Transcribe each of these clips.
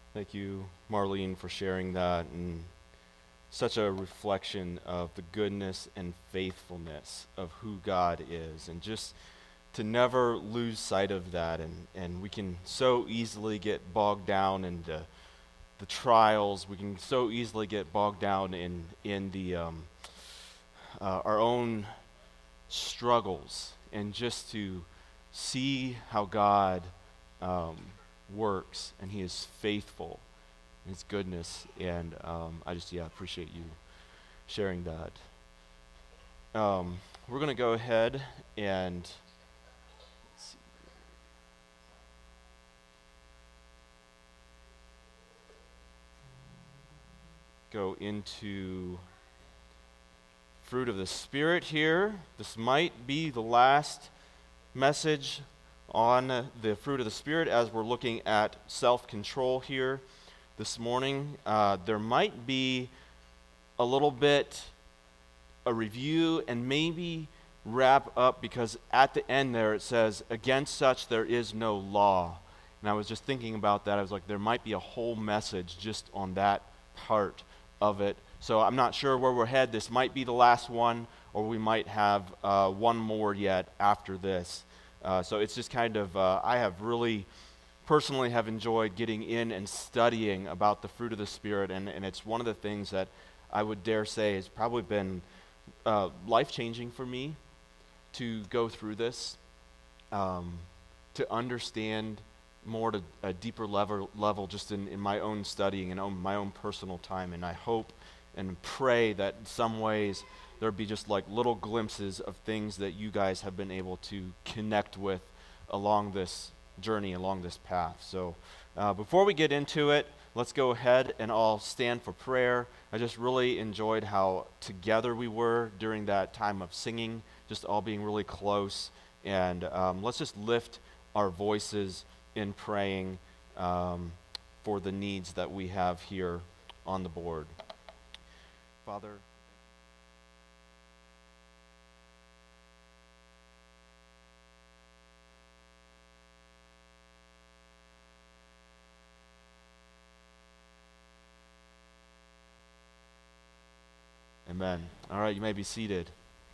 Thank you, Marlene, for sharing that, and such a reflection of the goodness and faithfulness of who God is, and just to never lose sight of that. And we can so easily get bogged down in the trials. We can so easily get bogged down in the our own struggles, and just to see how God works, and He is faithful, His goodness, and I just appreciate you sharing that. We're going to go ahead and go into fruit of the Spirit here. This might be the last message on the fruit of the Spirit as we're looking at self-control here this morning. There might be a little bit a review and maybe wrap up, because at the end there it says, against such there is no law. And I was just thinking about that. I was like, there might be a whole message just on that part of it. So I'm not sure where we're headed. This might be the last one, or we might have one more yet after this. So it's just kind of, I have really personally have enjoyed getting in and studying about the fruit of the Spirit, and it's one of the things that I would dare say has probably been life-changing for me to go through this, to understand more to a deeper level just in my own studying and my own personal time. And I hope and pray that in some ways there'll be just like little glimpses of things that you guys have been able to connect with along this journey, along this path. So before we get into it, let's go ahead and all stand for prayer. I just really enjoyed how together we were during that time of singing, just all being really close. And let's just lift our voices in praying for the needs that we have here on the board. Father, amen. All right, you may be seated.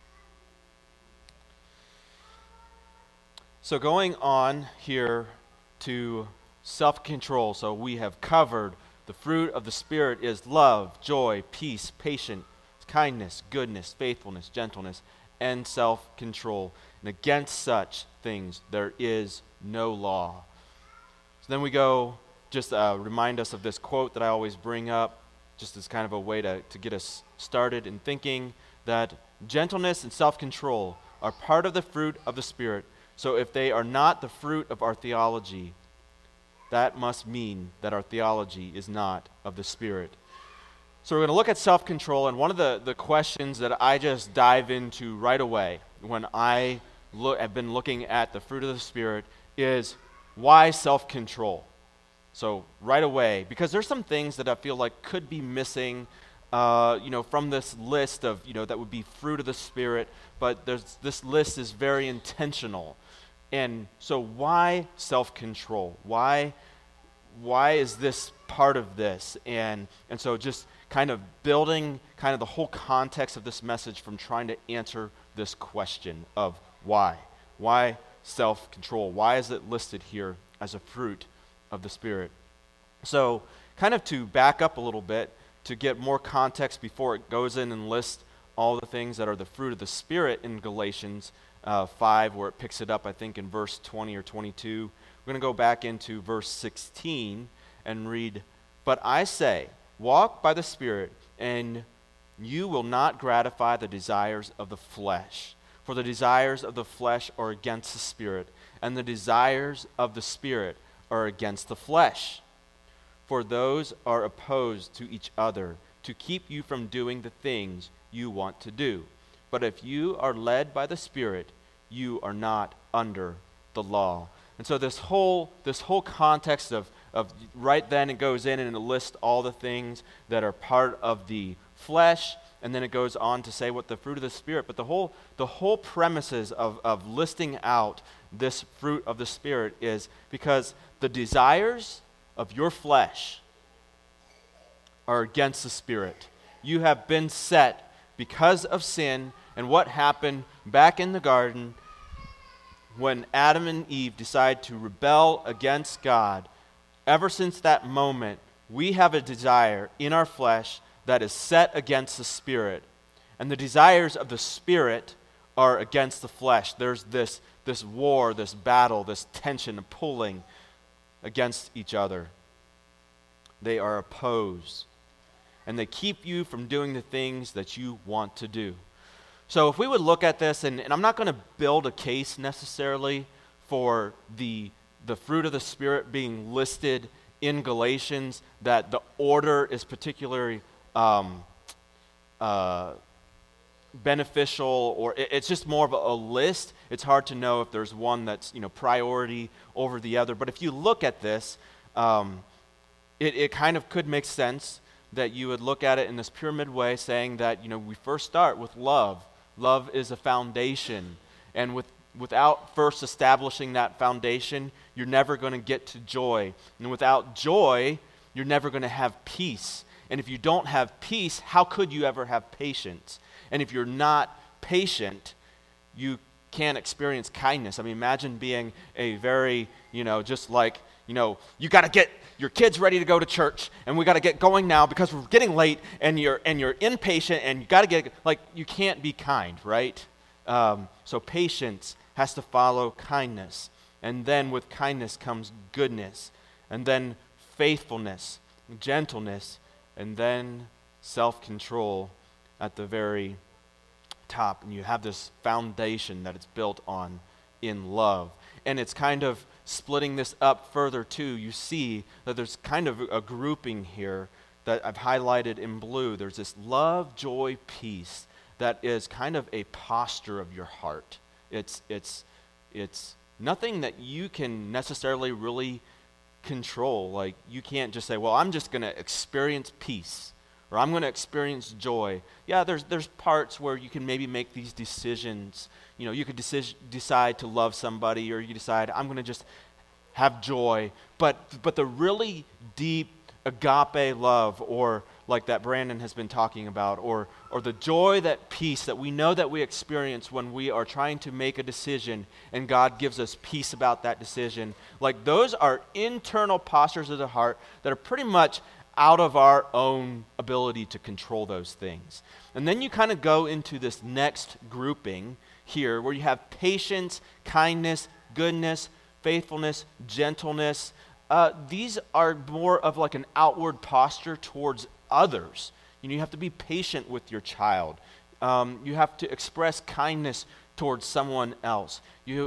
So going on here to self-control, so we have covered the fruit of the Spirit is love, joy, peace, patience, kindness, goodness, faithfulness, gentleness, and self-control. And against such things there is no law. So then we go, just remind us of this quote that I always bring up, just as kind of a way to get us started in thinking that gentleness and self-control are part of the fruit of the Spirit. So if they are not the fruit of our theology, that must mean that our theology is not of the Spirit. So we're going to look at self-control, and one of the questions that I just dive into right away when I have been looking at the fruit of the Spirit is, why self-control? So right away, because there's some things that I feel like could be missing from this list of, that would be fruit of the Spirit, but this list is very intentional. And so why self-control? Why is this part of this? And so just kind of building kind of the whole context of this message from trying to answer this question of why. Why self-control? Why is it listed here as a fruit of the Spirit? So kind of to back up a little bit, to get more context before it goes in and lists all the things that are the fruit of the Spirit in Galatians 5, where it picks it up, I think, in verse 20 or 22. We're going to go back into verse 16 and read, "But I say, walk by the Spirit, and you will not gratify the desires of the flesh. For the desires of the flesh are against the Spirit, and the desires of the Spirit are against the flesh. For those are opposed to each other, to keep you from doing the things you want to do. But if you are led by the Spirit, you are not under the law." And so this whole context of right then it goes in and it lists all the things that are part of the flesh, and then it goes on to say what the fruit of the Spirit. But the whole premises of listing out this fruit of the Spirit is because the desires of your flesh, are against the Spirit. You have been set because of sin and what happened back in the garden when Adam and Eve decided to rebel against God. Ever since that moment, we have a desire in our flesh that is set against the Spirit. And the desires of the Spirit are against the flesh. There's this war, this battle, this tension, pulling against each other. They are opposed. And they keep you from doing the things that you want to do. So if we would look at this, and I'm not going to build a case necessarily for the fruit of the Spirit being listed in Galatians, that the order is particularly beneficial, or it's just more of a list. It's hard to know if there's one that's priority over the other. But if you look at this, it kind of could make sense that you would look at it in this pyramid way, saying that we first start with love. Love is a foundation, and without first establishing that foundation, you're never going to get to joy. And without joy, you're never going to have peace. And if you don't have peace, how could you ever have patience? And if you're not patient, you can't experience kindness. I mean, imagine being a very, just like, you got to get your kids ready to go to church, and we got to get going now because we're getting late, and you're impatient, and you got to get, you can't be kind, right? So patience has to follow kindness. And then with kindness comes goodness, and then faithfulness, gentleness, and then self-control at the very top. And you have this foundation that it's built on in love. And it's kind of splitting this up further too. You see that there's kind of a grouping here that I've highlighted in blue. There's this love, joy, peace that is kind of a posture of your heart. It's nothing that you can necessarily really control. Like, you can't just say, well, I'm just going to experience peace, or I'm going to experience joy. Yeah, there's parts where you can maybe make these decisions. You could decide to love somebody, or you decide, I'm going to just have joy. But the really deep agape love, or like that Brandon has been talking about, or the joy, that peace that we know that we experience when we are trying to make a decision and God gives us peace about that decision, like those are internal postures of the heart that are pretty much out of our own ability to control those things. And then you kind of go into this next grouping here where you have patience, kindness, goodness, faithfulness, gentleness. These are more of like an outward posture towards others. You have to be patient with your child. You have to express kindness towards someone else.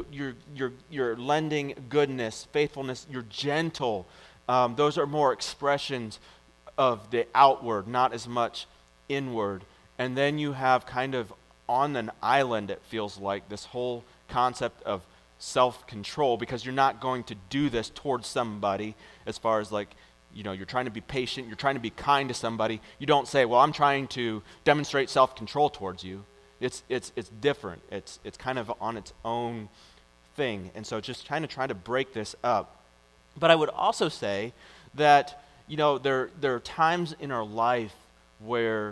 You're lending goodness, faithfulness. You're gentle. Those are more expressions of the outward, not as much inward. And then you have kind of on an island, it feels like, this whole concept of self-control, because you're not going to do this towards somebody as far as like, you're trying to be patient, you're trying to be kind to somebody. You don't say, well, I'm trying to demonstrate self-control towards you. It's different. It's kind of on its own thing. And so just trying to break this up. But I would also say that, there are times in our life where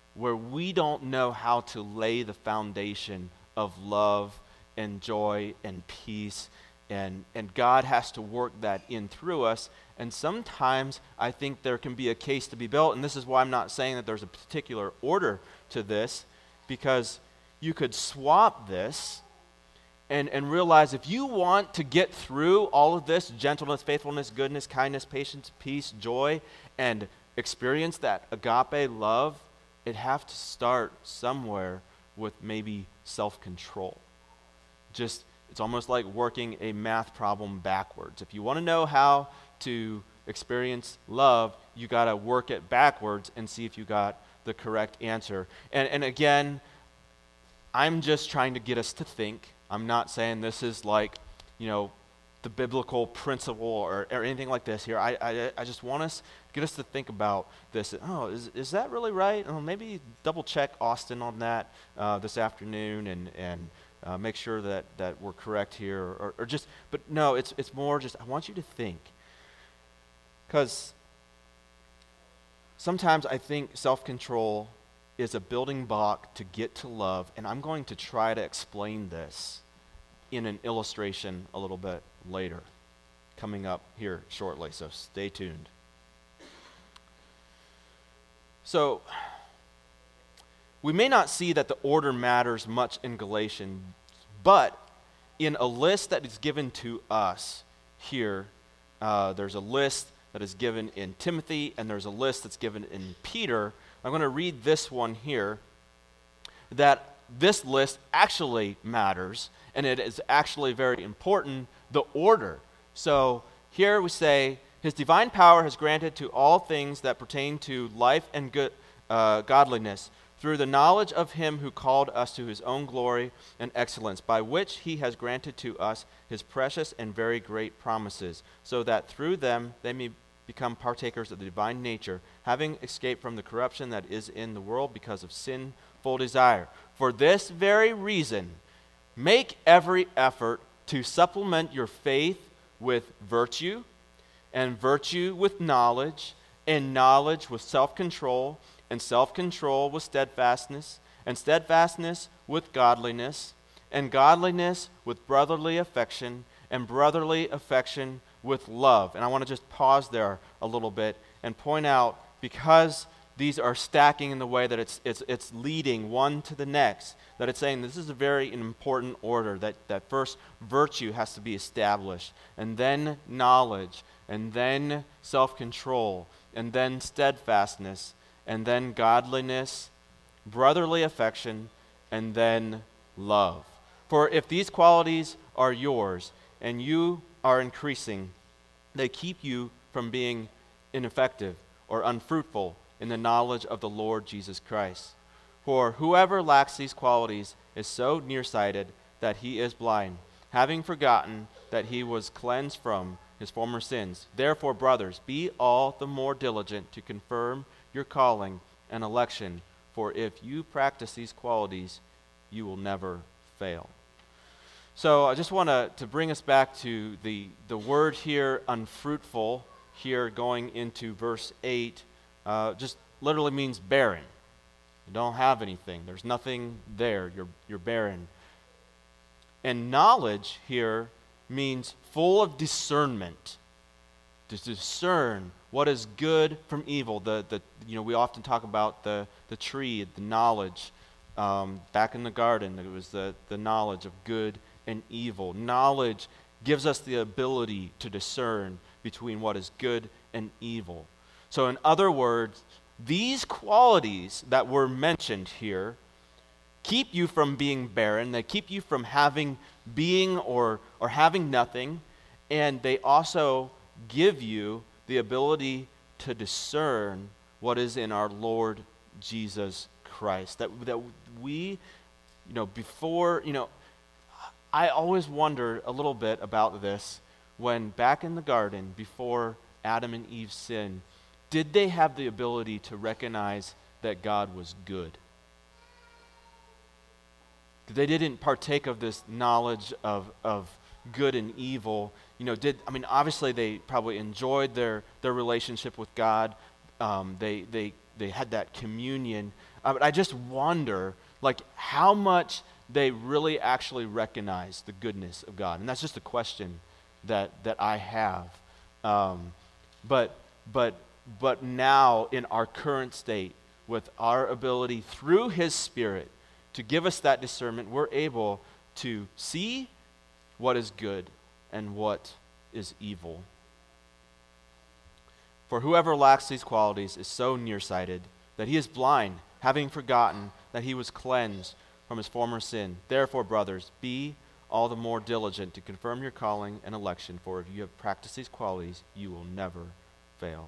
we don't know how to lay the foundation of love and joy and peace, and God has to work that in through us. And sometimes I think there can be a case to be built, and this is why I'm not saying that there's a particular order to this, because you could swap this and realize if you want to get through all of this, gentleness, faithfulness, goodness, kindness, patience, peace, joy, and experience that agape love, it have to start somewhere with maybe self-control. It's almost like working a math problem backwards. If you want to know how to experience love, you got to work it backwards and see if you got the correct answer. And again, I'm just trying to get us to think. I'm not saying this is like, the biblical principle or anything like this here. I just want get us to think about this. Oh, is that really right? Oh, maybe double check Austin on that this afternoon and make sure that we're correct here, or just. But no, it's more just I want you to think, because sometimes I think self-control is a building block to get to love, and I'm going to try to explain this in an illustration a little bit later, coming up here shortly, so stay tuned. So, we may not see that the order matters much in Galatians, but in a list that is given to us here, there's a list that is given in Timothy, and there's a list that's given in Peter. I'm going to read this one here, that this list actually matters, and it is actually very important, the order. So here we say, his divine power has granted to all things that pertain to life and godliness, through the knowledge of him who called us to his own glory and excellence, by which he has granted to us his precious and very great promises, so that through them they may become partakers of the divine nature, having escaped from the corruption that is in the world because of sinful desire. For this very reason, make every effort to supplement your faith with virtue, and virtue with knowledge, and knowledge with self-control, and self-control with steadfastness, and steadfastness with godliness, and godliness with brotherly affection, and brotherly affection with love. And I want to just pause there a little bit and point out, because these are stacking in the way that it's leading one to the next, that it's saying this is a very important order, that first virtue has to be established, and then knowledge, and then self-control, and then steadfastness, and then godliness, brotherly affection, and then love. For if these qualities are yours, and you are increasing, they keep you from being ineffective or unfruitful in the knowledge of the Lord Jesus Christ. For whoever lacks these qualities is so nearsighted that he is blind, having forgotten that he was cleansed from his former sins. Therefore, brothers, be all the more diligent to confirm your calling and election, for if you practice these qualities, you will never fail. So I just want to bring us back to the word here, unfruitful, here going into verse 8, just literally means barren. You don't have anything. There's nothing there. You're barren. And knowledge here means full of discernment, to discern what is good from evil. We often talk about the tree, the knowledge. Back in the garden, it was the knowledge of good and evil. Knowledge gives us the ability to discern between what is good and evil. So in other words, these qualities that were mentioned here keep you from being barren. They keep you from being or having nothing. And they also give you the ability to discern what is in our Lord Jesus Christ. That we, I always wonder a little bit about this when back in the garden, before Adam and Eve sinned, did they have the ability to recognize that God was good? They didn't partake of this knowledge of good and evil. Obviously they probably enjoyed their relationship with God. They had that communion. But I just wonder, how much they really actually recognize the goodness of God. And that's just a question that I have. But now in our current state, with our ability through His Spirit to give us that discernment, we're able to see what is good and what is evil. For whoever lacks these qualities is so nearsighted that he is blind, having forgotten that he was cleansed from his former sin. Therefore, brothers, be all the more diligent to confirm your calling and election, for if you have practiced these qualities, you will never fail.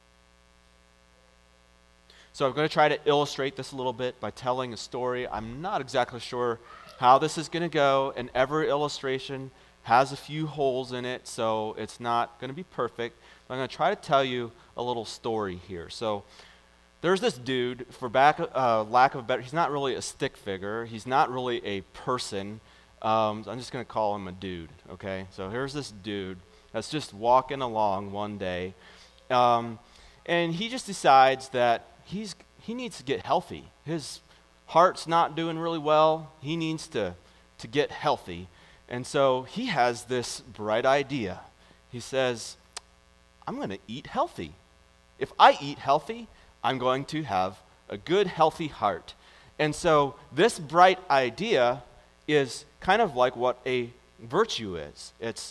So I'm going to try to illustrate this a little bit by telling a story. I'm not exactly sure how this is going to go, and every illustration has a few holes in it, so it's not going to be perfect. But I'm going to try to tell you a little story here. So there's this dude, for lack of a better, he's not really a stick figure. He's not really a person. I'm just going to call him a dude, okay? So here's this dude that's just walking along one day. And he just decides that he needs to get healthy. His heart's not doing really well. He needs to get healthy. And so he has this bright idea. He says, I'm going to eat healthy. If I eat healthy, I'm going to have a good, healthy heart. And so this bright idea is kind of like what a virtue is. It's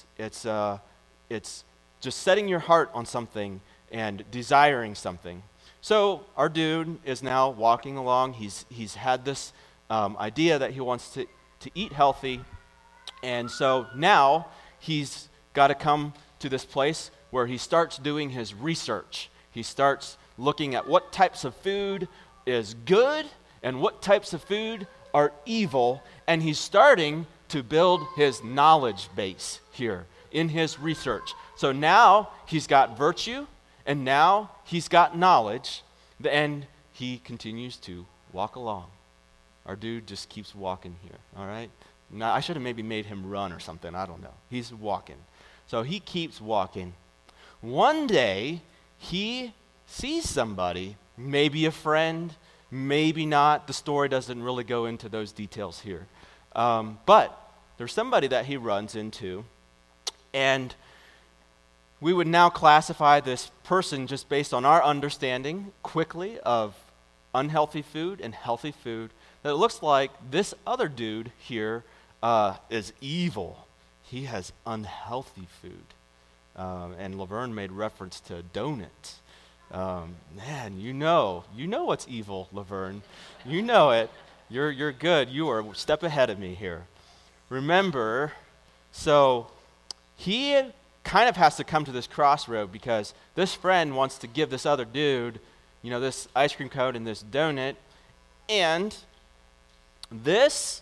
just setting your heart on something and desiring something. So our dude is now walking along. He's had this idea that he wants to eat healthy. And so now he's got to come to this place where he starts doing his research. He starts looking at what types of food is good and what types of food are evil. And he's starting to build his knowledge base here in his research. So now he's got virtue, and now he's got knowledge, and he continues to walk along. Our dude just keeps walking here, all right? Now, I should have maybe made him run or something. I don't know. He's walking. So he keeps walking. One day, he sees somebody, maybe a friend, maybe not. The story doesn't really go into those details here. But there's somebody that he runs into, and we would now classify this person just based on our understanding quickly of unhealthy food and healthy food. That it looks like this other dude here is evil. He has unhealthy food. And Laverne made reference to donuts. Man, you know what's evil, Laverne. You know it. You're good. You are a step ahead of me here. Remember, so he kind of has to come to this crossroad because this friend wants to give this other dude, this ice cream cone and this donut, and this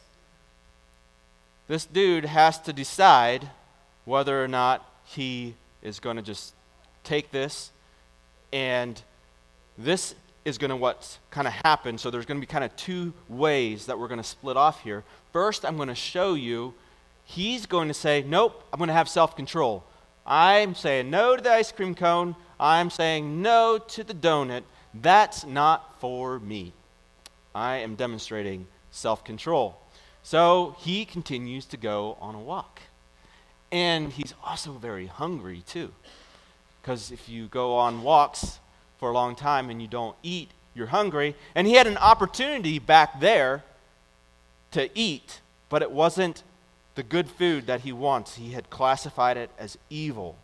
dude has to decide whether or not he is going to just take this, and this is going to what's kind of happen. So there's going to be kind of two ways that we're going to split off here. First, I'm going to show you, he's going to say, nope, I'm going to have self-control. I'm saying no to the ice cream cone. I'm saying no to the donut. That's not for me. I am demonstrating self-control. So he continues to go on a walk. And he's also very hungry too. Because if you go on walks for a long time and you don't eat, you're hungry. And he had an opportunity back there to eat, but it wasn't the good food that he wants. He had classified it as evil.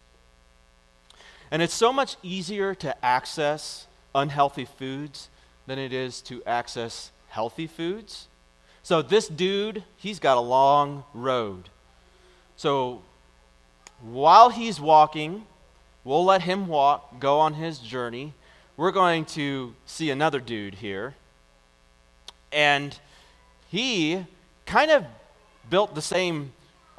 And it's so much easier to access unhealthy foods than it is to access healthy foods. So this dude, he's got a long road. So while he's walking, we'll let him walk, go on his journey. We're going to see another dude here. And he kind of built the same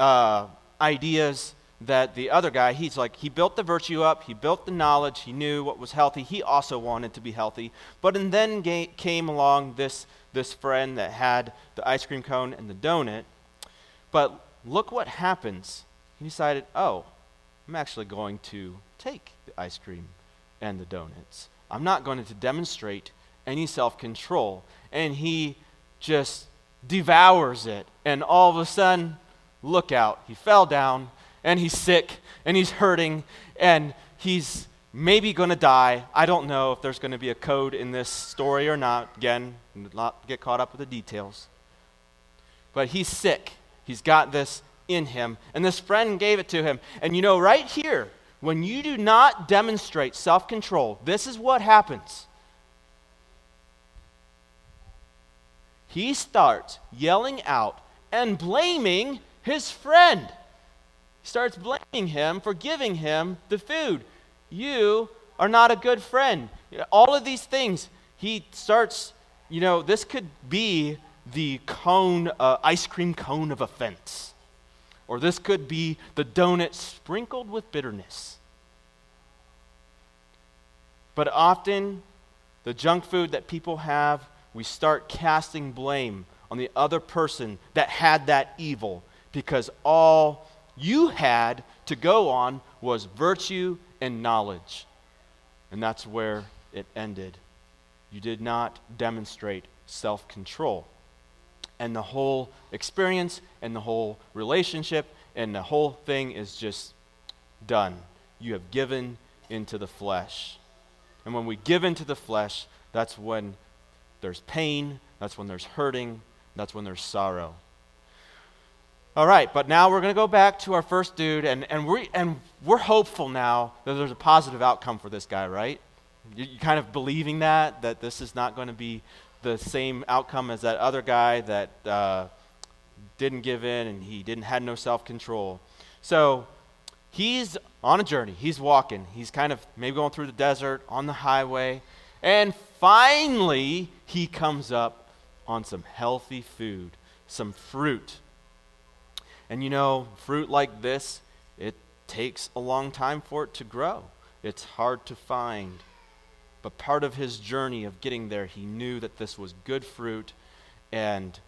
ideas that the other guy. He built the virtue up, he built the knowledge, he knew what was healthy. He also wanted to be healthy. And then came along this friend that had the ice cream cone and the donut. But look what happens. He decided, I'm actually going to take the ice cream and the donuts. I'm not going to demonstrate any self-control. And he just devours it. And all of a sudden, look out, he fell down, and he's sick, and he's hurting, and he's maybe going to die. I don't know if there's going to be a code in this story or not. Again, not get caught up with the details. But he's sick. He's got this in him, and this friend gave it to him. And right here, when you do not demonstrate self-control, this is what happens. He starts yelling out and blaming his friend. He starts blaming him for giving him the food. You are not a good friend. All of these things, he starts, this could be the ice cream cone of offense. Or this could be the donut sprinkled with bitterness. But often, the junk food that people have, we start casting blame on the other person that had that evil, because all you had to go on was virtue and knowledge. And that's where it ended. You did not demonstrate self-control. And the whole experience and the whole relationship and the whole thing is just done. You have given into the flesh. And when we give into the flesh, that's when there's pain, that's when there's hurting, that's when there's sorrow. All right, but now we're going to go back to our first dude, and we're hopeful now that there's a positive outcome for this guy, right? You kind of believing that this is not going to be the same outcome as that other guy that didn't give in and he had no self-control. So he's on a journey. He's walking. He's kind of maybe going through the desert, on the highway, and finally he comes up on some healthy food, some fruit. And you know, fruit like this, it takes a long time for it to grow. It's hard to find. But part of his journey of getting there, he knew that this was good fruit. And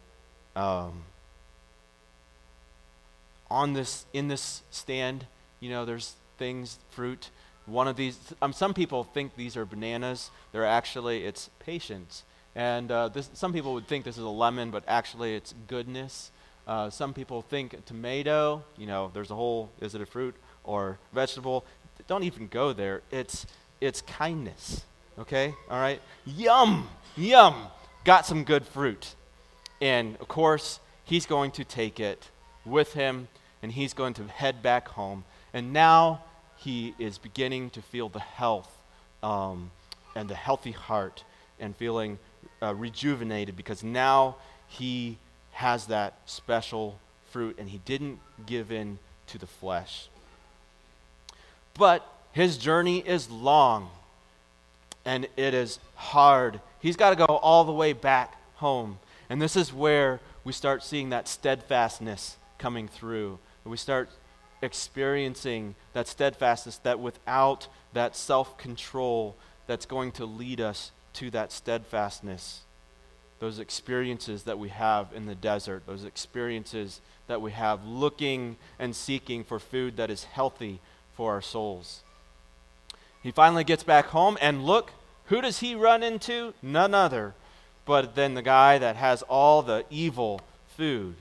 in this stand, you know, there's things, fruit. One of these, some people think these are bananas. They're actually, it's patience. And some people would think this is a lemon, but actually it's goodness. Some people think a tomato, you know, there's a whole, is it a fruit or vegetable? Don't even go there. It's kindness, okay? All right? Yum! Got some good fruit. And, of course, he's going to take it with him, and he's going to head back home. And now he is beginning to feel the health and the healthy heart and feeling rejuvenated because now he has that special fruit, and he didn't give in to the flesh. But his journey is long, and it is hard. He's got to go all the way back home. And this is where we start seeing that steadfastness coming through. We start experiencing that steadfastness, that without that self-control that's going to lead us to that steadfastness. Those experiences that we have in the desert, those experiences that we have looking and seeking for food that is healthy for our souls. He finally gets back home, and look, who does he run into? None other but then the guy that has all the evil food.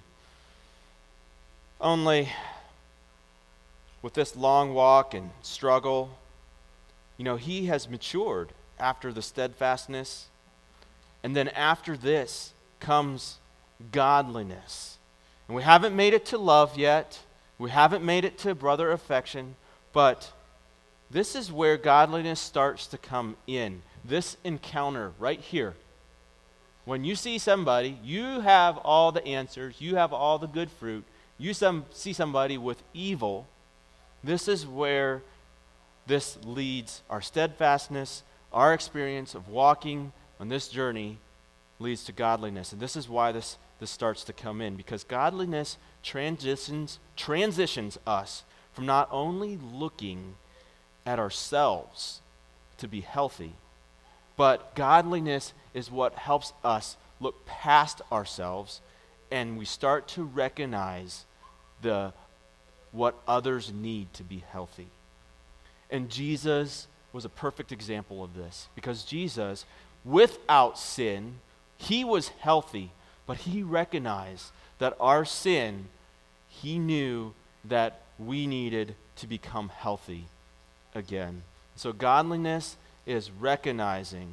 Only with this long walk and struggle, you know, he has matured after the steadfastness. And then after this comes godliness. And we haven't made it to love yet. We haven't made it to brother affection. But this is where godliness starts to come in. This encounter right here. When you see somebody, you have all the answers. You have all the good fruit. You see somebody with evil. This is where this leads our steadfastness, our experience of walking on this journey leads to godliness. And this is why this starts to come in, because godliness transitions us from not only looking at ourselves to be healthy, but godliness is what helps us look past ourselves, and we start to recognize what others need to be healthy. And Jesus was a perfect example of this, because Jesus, without sin, he was healthy, but he recognized that our sin, he knew that we needed to become healthy again. So godliness is recognizing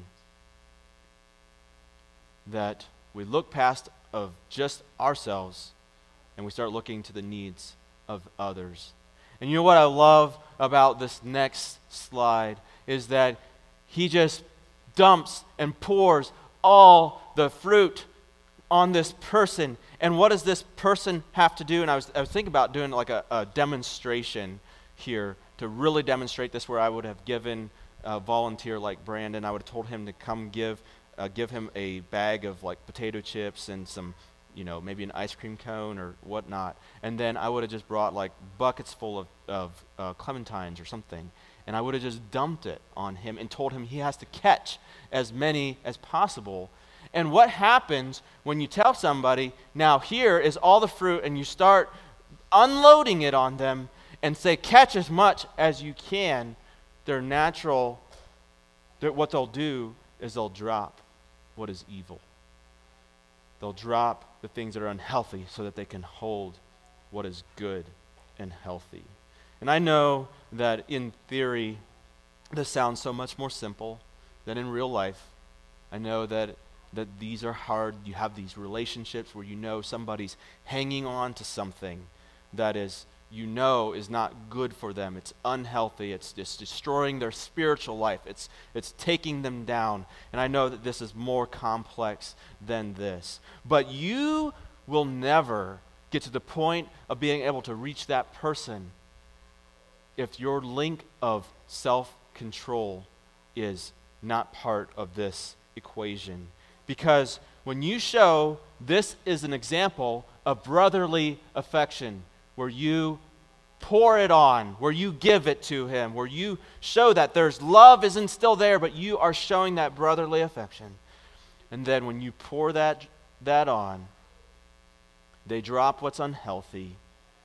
that we look past of just ourselves and we start looking to the needs of others. And you know what I love about this next slide is that he just dumps and pours all the fruit on this person. And what does this person have to do? And I was thinking about doing like a demonstration here to really demonstrate this, where I would have given a volunteer like Brandon, I would have told him to come give him a bag of like potato chips and some, maybe an ice cream cone or whatnot. And then I would have just brought like buckets full of clementines or something. And I would have just dumped it on him and told him he has to catch as many as possible. And what happens when you tell somebody, now here is all the fruit, and you start unloading it on them and say, catch as much as you can, their natural what they'll do is they'll drop what is evil. They'll drop the things that are unhealthy so that they can hold what is good and healthy. And I know that in theory, this sounds so much more simple than in real life. I know that these are hard. You have these relationships where you know somebody's hanging on to something that is not good for them. It's unhealthy. It's just destroying their spiritual life. It's taking them down. And I know that this is more complex than this. But you will never get to the point of being able to reach that person if your link of self-control is not part of this equation. Because when you show this is an example of brotherly affection, where you pour it on, where you give it to him, where you show that there's love isn't still there, but you are showing that brotherly affection. And then when you pour that on, they drop what's unhealthy,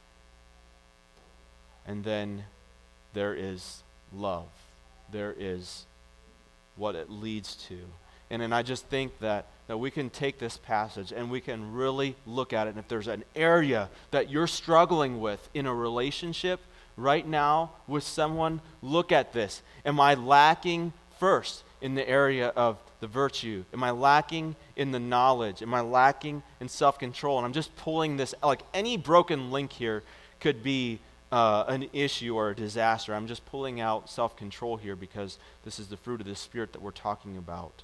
and then there is love. There is what it leads to. And then I just think that we can take this passage and we can really look at it. And if there's an area that you're struggling with in a relationship right now with someone, look at this. Am I lacking first in the area of the virtue? Am I lacking in the knowledge? Am I lacking in self-control? And I'm just pulling this, like any broken link here could be an issue or a disaster. I'm just pulling out self-control here because this is the fruit of the Spirit that we're talking about.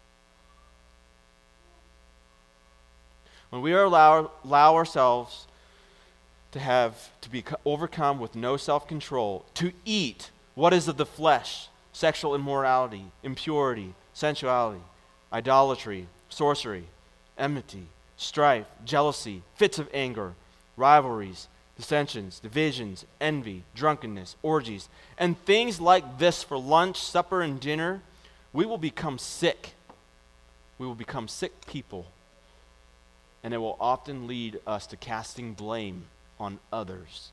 When we allow ourselves to be overcome with no self-control, to eat what is of the flesh, sexual immorality, impurity, sensuality, idolatry, sorcery, enmity, strife, jealousy, fits of anger, rivalries, dissensions, divisions, envy, drunkenness, orgies, and things like this for lunch, supper, and dinner, we will become sick. We will become sick people. And it will often lead us to casting blame on others.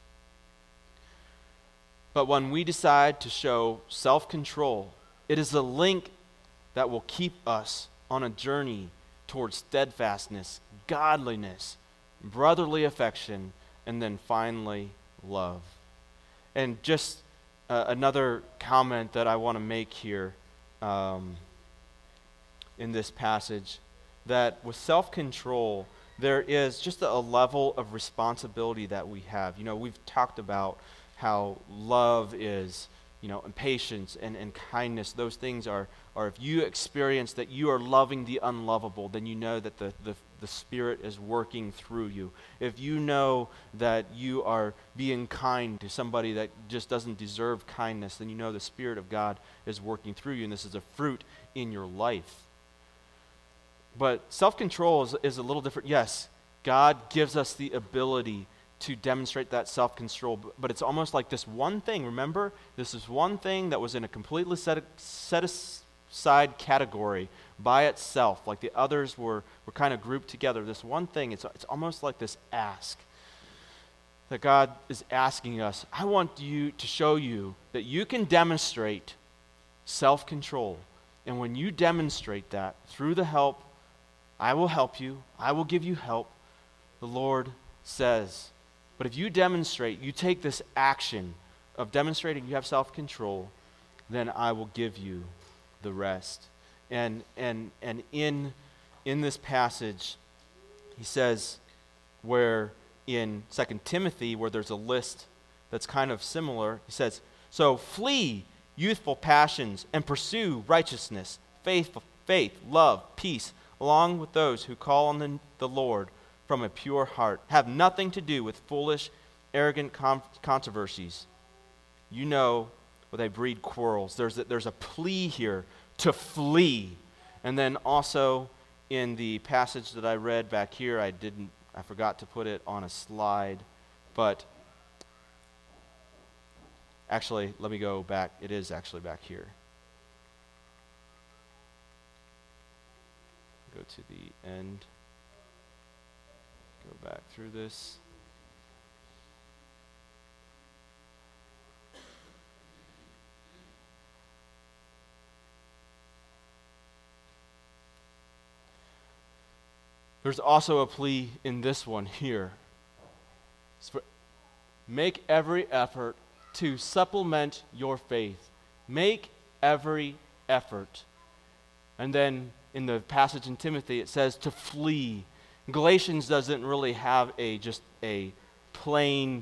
But when we decide to show self-control, it is a link that will keep us on a journey towards steadfastness, godliness, brotherly affection, and then finally, love. And just another comment that I want to make here in this passage, that with self-control, there is just a level of responsibility that we have. We've talked about how love is, and patience and kindness. Those things are if you experience that you are loving the unlovable, then you know that the Spirit is working through you. If you know that you are being kind to somebody that just doesn't deserve kindness, then you know the Spirit of God is working through you, and this is a fruit in your life. But self-control is a little different. Yes, God gives us the ability to demonstrate that self-control, but it's almost like this one thing. Remember, this is one thing that was in a completely set aside category by itself, like the others were kind of grouped together. This one thing, it's almost like this ask that God is asking us. I want you to show you that you can demonstrate self-control, and when you demonstrate that through the help, I will help you, I will give you help, the Lord says. But if you demonstrate, you take this action of demonstrating you have self-control, then I will give you the rest. And in this passage, he says, where in 2 Timothy, where there's a list that's kind of similar, he says, so flee youthful passions and pursue righteousness, faith, love, peace, along with those who call on the Lord from a pure heart. Have nothing to do with foolish, arrogant controversies. You know, where they breed quarrels. There's a plea here to flee. And then also in the passage that I read back here, I forgot to put it on a slide, but actually, let me go back. It is actually back here. Go to the end. Go back through this. there's also a plea in this one here. Make every effort to supplement your faith. Make every effort. And then in the passage in Timothy, it says to flee. Galatians doesn't really have just a plain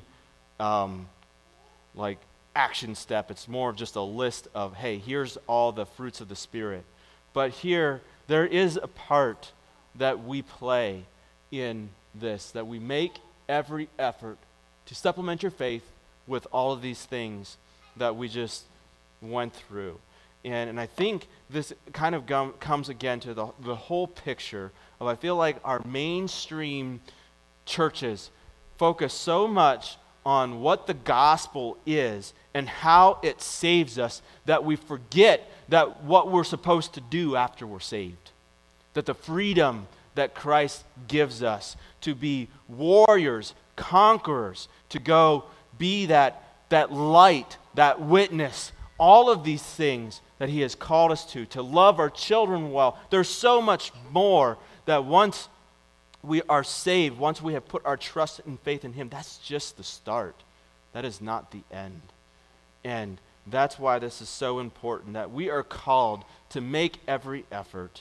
action step. It's more of just a list of, hey, here's all the fruits of the Spirit. But here, there is a part that we play in this, that we make every effort to supplement your faith with all of these things that we just went through. And I think this kind of comes again to the whole picture of, I feel like our mainstream churches focus so much on what the gospel is and how it saves us that we forget that what we're supposed to do after we're saved. That the freedom that Christ gives us to be warriors, conquerors, to go be that light, that witness, all of these things that he has called us to love our children well. There's so much more that once we are saved, once we have put our trust and faith in him, that's just the start. That is not the end. And that's why this is so important, that we are called to make every effort.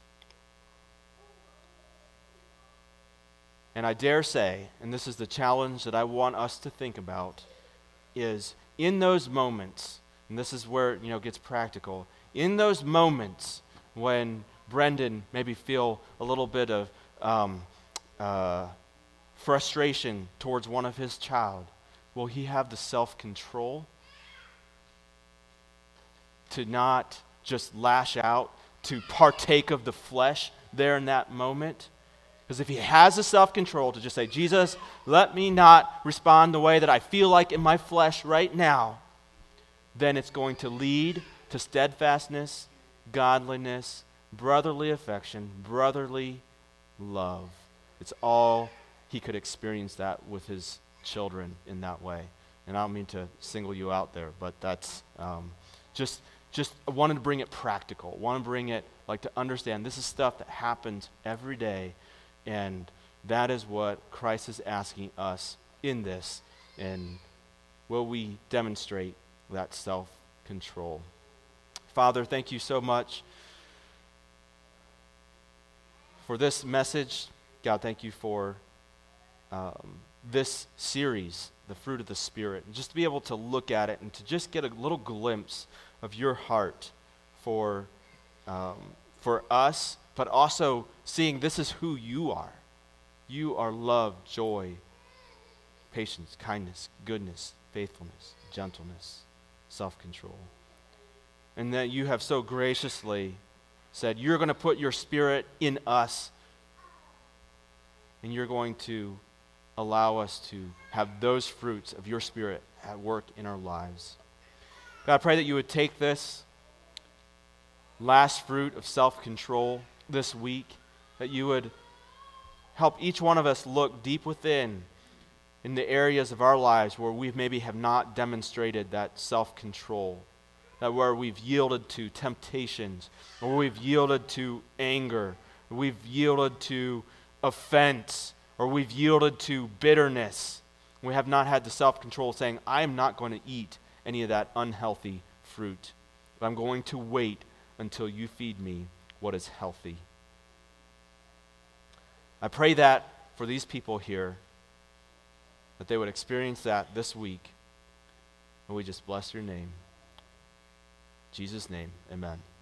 And I dare say, and this is the challenge that I want us to think about, is in those moments, and this is where it gets practical, in those moments when Brendan maybe feel a little bit of frustration towards one of his child, will he have the self-control to not just lash out, to partake of the flesh there in that moment? Because if he has the self-control to just say, Jesus, let me not respond the way that I feel like in my flesh right now, then it's going to lead to steadfastness, godliness, brotherly affection, brotherly love. It's all he could experience that with his children in that way. And I don't mean to single you out there, but that's just I wanted to bring it practical. I want to bring it to understand this is stuff that happens every day. And that is what Christ is asking us in this. And will we demonstrate that self-control? Father, thank you so much for this message. God, thank you for this series, The Fruit of the Spirit. And just to be able to look at it and to just get a little glimpse of your heart for us, but also seeing this is who you are. You are love, joy, patience, kindness, goodness, faithfulness, gentleness, self-control. And that you have so graciously said, you're going to put your Spirit in us, and you're going to allow us to have those fruits of your Spirit at work in our lives. God, I pray that you would take this last fruit of self-control this week, that you would help each one of us look deep within in the areas of our lives where we maybe have not demonstrated that self-control, that where we've yielded to temptations, or we've yielded to anger, or we've yielded to offense, or we've yielded to bitterness. We have not had the self-control saying, I am not going to eat any of that unhealthy fruit, but I'm going to wait until you feed me what is healthy. I pray that for these people here, that they would experience that this week. And we just bless your name. In Jesus' name, amen.